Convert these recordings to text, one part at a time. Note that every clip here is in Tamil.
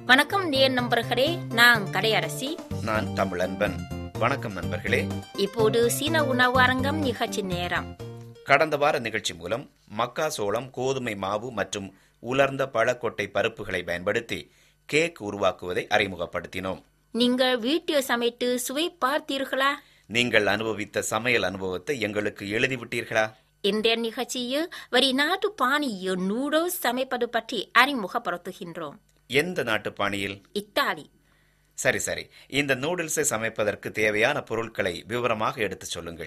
வணக்கம் நேர் நண்பர்களே, நான் கடையரசி. நான் தமிழன்பன். வணக்கம் நண்பர்களே. இப்போது சீன உணவு அரங்கம் நிகழ்ச்சி நேரம். கடந்த வார நிகழ்ச்சி மூலம் மக்காசோளம், கோதுமை மாவு மற்றும் உலர்ந்த பழக்கொட்டை பருப்புகளை பயன்படுத்தி கேக் உருவாக்குவதை அறிமுகப்படுத்தினோம். நீங்கள் வீட்டில் சமைத்து சுவை பார்த்தீர்களா? நீங்கள் அனுபவித்த சமையல் அனுபவத்தை எங்களுக்கு எழுதிவிட்டீர்களா? இந்த நிகழ்ச்சியில் வெளிநாட்டு பாணியில் நூடுல்ஸ் சமைப்பது பற்றி அறிமுகப்படுத்துகின்றோம். எந்த நாட்டு பாணியில்? இத்தாலி. சரி, இந்த நூடுல்ஸை சமைப்பதற்கு தேவையான பொருட்களை விவரமாக எடுத்துச் சொல்லுங்கள்.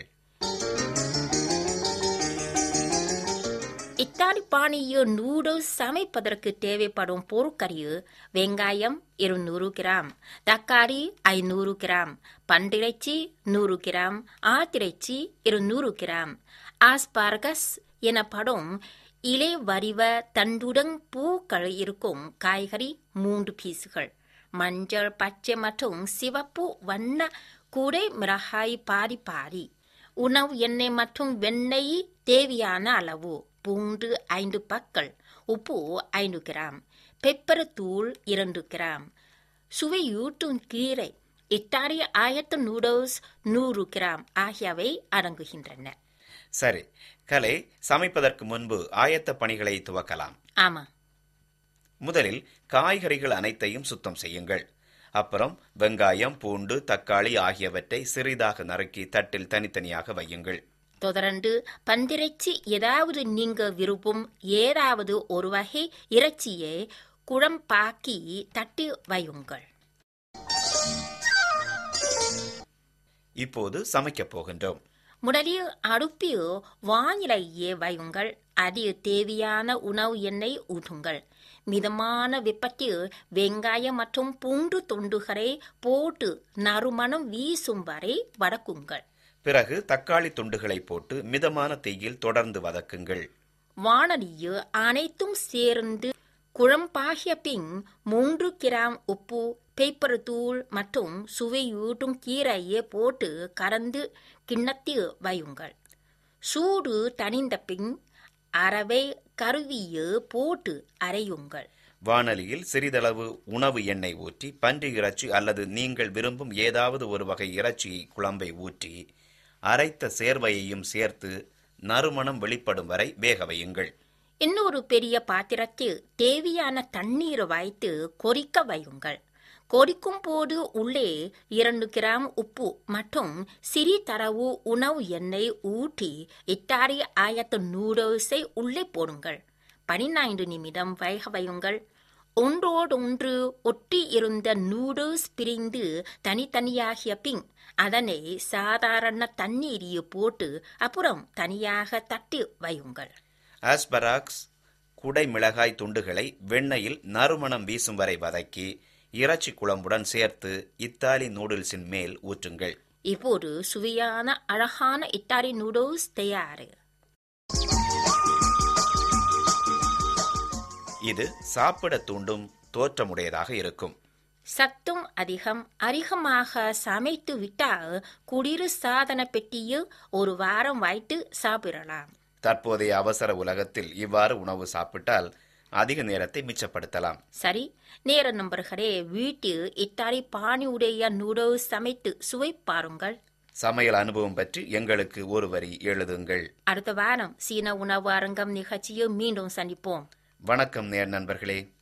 இத்தாலி பாணியில் நூடுல்ஸ் சமைப்பதற்கு தேவைப்படும் பொருட்களில் வெங்காயம் 200 கிராம், தக்காளி 500 கிராம், பன்றிறைச்சி 100 கிராம், ஆட்டிறைச்சி 200 கிராம், ஆஸ்பாரகஸ் எனப்படும் இலை வடிவ தண்டுடன் பூக்கள் இருக்கும் காய்கறி 3 பீஸுகள், மஞ்சள், பச்சை மற்றும் சிவப்பு வண்ண கூடை மிளகாய் பாரி, உணவு எண்ணெய் மற்றும் வெண்ணெய் தேவையான அளவு, பூண்டு 5 பற்கள், உப்பு 5 கிராம், பெப்பர் தூள் 2 கிராம், சுவையூட்டும் கீரை, இத்தாலிய ஆயத்த நூடுல்ஸ் 100 கிராம் ஆகியவை அடங்குகின்றன. சரி கலை, சமைப்பதற்கு முன்பு ஆயத்த பணிகளை துவக்கலாம். ஆமா. முதலில் காய்கறிகள் அனைத்தையும் சுத்தம் செய்யுங்கள். அப்புறம் வெங்காயம், பூண்டு, தக்காளி ஆகியவற்றை சிறிதாக நறுக்கி தட்டில் தனித்தனியாக வையுங்கள். தொடர்ந்து பன்றிறைச்சி, ஏதாவது நீங்க விரும்பும் ஏதாவது ஒரு வகை இறைச்சியை குழம்பாக்கி தட்டி வையுங்கள். இப்போது சமைக்கப் போகின்றோம். முதலில் அடுப்பில் வானிலையே வையுங்கள். அதில் தேவையான உணவு எண்ணெய் ஊற்றுங்கள். மிதமான வெப்பத்தில் வெங்காயம் மற்றும் பூண்டு துண்டுகளை போட்டு நறுமணம் வீசும் வரை வதக்குங்கள். பிறகு தக்காளி துண்டுகளை போட்டு மிதமான தீயில் தொடர்ந்து வதக்குங்கள். வானலியில் அனைத்தும் சேர்ந்து குழம்பாகிய பின் 3 கிராம் உப்பு, பெப்பர் தூள் மற்றும் சுவையூட்டும் கீரையை போட்டு கலந்து கிண்ணத்தில் வையுங்கள். சூடு தணிந்த பின் அரவை கருவியில் போட்டு அரையுங்கள். வானலியில் சிறிதளவு உணவு எண்ணெய் ஊற்றி பன்றி இறைச்சி அல்லது நீங்கள் விரும்பும் ஏதாவது ஒரு வகை இறைச்சி குழம்பை ஊற்றி அரைத்த சேர்வையையும் சேர்த்து நறுமணம் வெளிப்படும் வரை வேக வையுங்கள். இன்னொரு பெரிய பாத்திரத்தில் தேவையான தண்ணீர் வைத்து கொதிக்க வையுங்கள். கொதிக்கும் போது உள்ளே 2 கிராம் உப்பு மற்றும் சிறிதளவு உணவு எண்ணெய் ஊற்றி இத்தாலிய ஆயத்த நூடுல்ஸை உள்ளே போடுங்கள். 15 நிமிடம் வேக வையுங்கள். ஒன்றோடொன்று ஒட்டி இருந்த நூடுல்ஸ் பிரிந்து தனித்தனியாகிய பின் அதனை சாதாரண தண்ணீரில் போட்டு அப்புறம் தனியாக தட்டி வையுங்கள். ஆஸ்பராக்ஸ், குடை மிளகாய் துண்டுகளை வெண்ணெயில் நறுமணம் வீசும் வரை வதக்கி இறைச்சி குழம்புடன் சேர்த்து இத்தாலி நூடுல்ஸின் மேல் ஊற்றுங்கள். இப்போது சுவையான அழகான இத்தாலி நூடுல்ஸ் தயார். இது சாப்பிட தூண்டும் தோற்றமுடையதாக இருக்கும். சத்தும் அதிகமாக சமைத்து விட்டால் குளிர் சாதன பெட்டியில் ஒரு வாரம் வைத்து சாப்பிடலாம். தற்போதைய அவசர உலகத்தில் இவ்வாறு உணவு சாப்பிட்டால் அதிக நேரத்தை மிச்சப்படுத்தலாம். சரி நேர நண்பர்களே, வீட்டில் இத்தாலி பாணியுடைய நூடுல்ஸ் சமைத்து சுவை பாருங்கள். சமையல் அனுபவம் பற்றி எங்களுக்கு ஒரு வரி எழுதுங்கள். அடுத்த வாரம் சீன உணவு அரங்கம் நிகழ்ச்சியில் மீண்டும் சந்திப்போம். வணக்கம் நேர் நண்பர்களே.